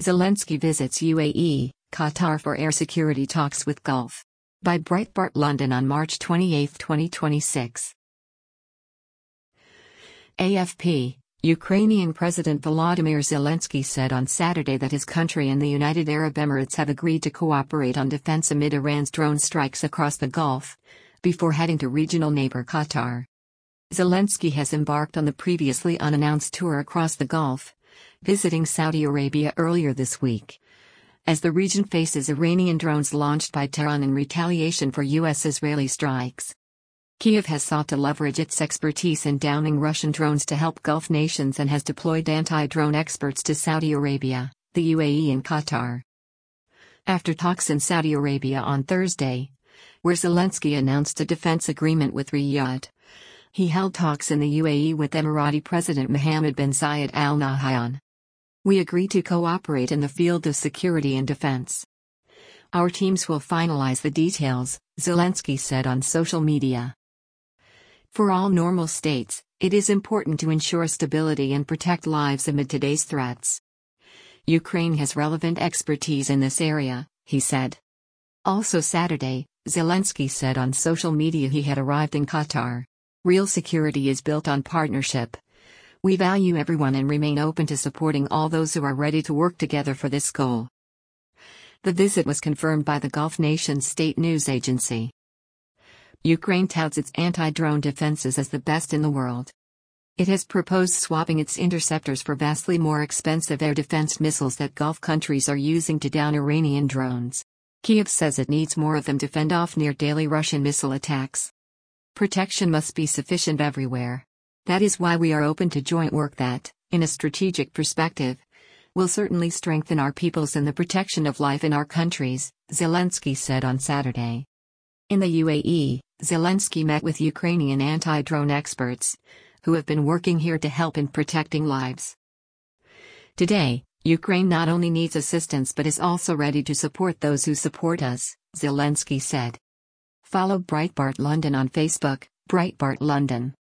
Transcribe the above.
Zelensky visits UAE, Qatar for air security talks with Gulf. By Breitbart London on March 28, 2026. AFP. Ukrainian President Volodymyr Zelensky said on Saturday that his country and the United Arab Emirates have agreed to cooperate on defense amid Iran's drone strikes across the Gulf, before heading to regional neighbor Qatar. Zelensky has embarked on the previously unannounced tour across the Gulf, visiting Saudi Arabia earlier this week, as the region faces Iranian drones launched by Tehran in retaliation for US-Israeli strikes. Kyiv has sought to leverage its expertise in downing Russian drones to help Gulf nations and has deployed anti-drone experts to Saudi Arabia, the UAE and Qatar. After talks in Saudi Arabia on Thursday, where Zelensky announced a defense agreement with Riyadh, he held talks in the UAE with Emirati President Mohammed bin Zayed Al Nahyan. We agree to cooperate in the field of security and defense. Our teams will finalize the details, Zelensky said on social media. For all normal states, it is important to ensure stability and protect lives amid today's threats. Ukraine has relevant expertise in this area, he said. Also Saturday, Zelensky said on social media he had arrived in Qatar. Real security is built on partnership. We value everyone and remain open to supporting all those who are ready to work together for this goal. The visit was confirmed by the Gulf nation's state news agency. Ukraine touts its anti-drone defenses as the best in the world. It has proposed swapping its interceptors for vastly more expensive air defense missiles that Gulf countries are using to down Iranian drones. Kyiv says it needs more of them to fend off near-daily Russian missile attacks. Protection must be sufficient everywhere. That is why we are open to joint work that, in a strategic perspective, will certainly strengthen our peoples and the protection of life in our countries, Zelensky said on Saturday. In the UAE, Zelensky met with Ukrainian anti-drone experts, who have been working here to help in protecting lives. Today, Ukraine not only needs assistance but is also ready to support those who support us, Zelensky said. Follow Breitbart London on Facebook, Breitbart London.